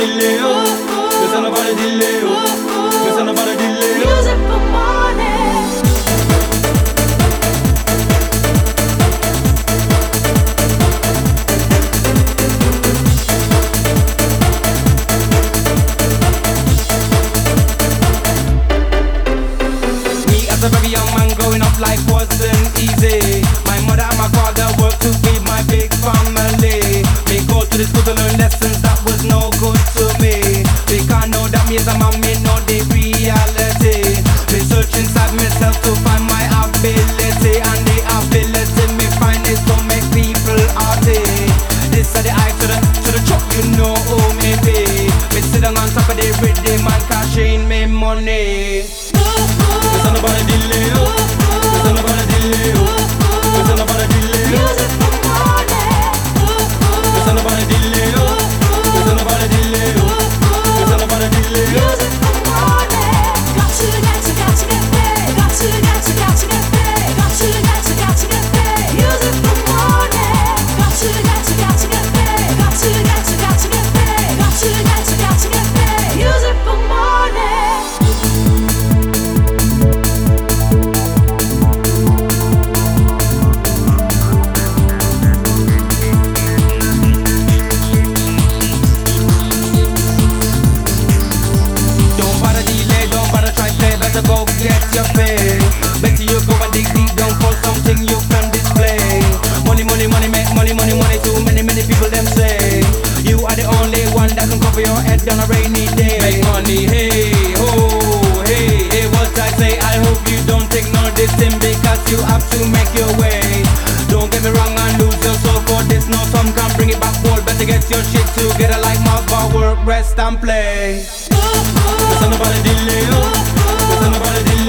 delay, oh. Questa non vale delay, oh. Questa non vale delay, oh. Music for morning. Me as a very young man growing up, life wasn't easy. My mother and my father worked to feed my big family. They go to the school to learn lessons that was no good to me. They can't know that me as a man, me know the reality. Me search inside myself to find my ability, and the ability me find is to make people happy. This are the eye to the truck, you know who me be. Me sit down on top of the rhythm and cash in me money. Questa non vale delay, oh. Questa non vale delay, oh. Questa non vale delay, oh. Music for morning. Questa non vale delay, oh. Questa non vale delay, oh. Questa non vale delay, oh. Music for morning. Got to get paid. Got to get paid. Got to get paid. Music for morning. Got to get paid. Got to get paid. Got to get paid. Music for morning. Don't bother delay, don't bother try play, better go get your pay. Better you go and dig deep down for something you can display. Money, money, money, make money, money, money. Too many, many people them say you are the only one that can cover your head on a rainy day. Make money, hey, oh, hey, hey, what I say. I hope you don't ignore this thing because you have to make your way. Don't get me wrong and lose your soul for this. No, some can bring it back forward. Better get your shit together like Mark Bar, work, rest and play. Questa non vale delay, oh. Questa non vale delay.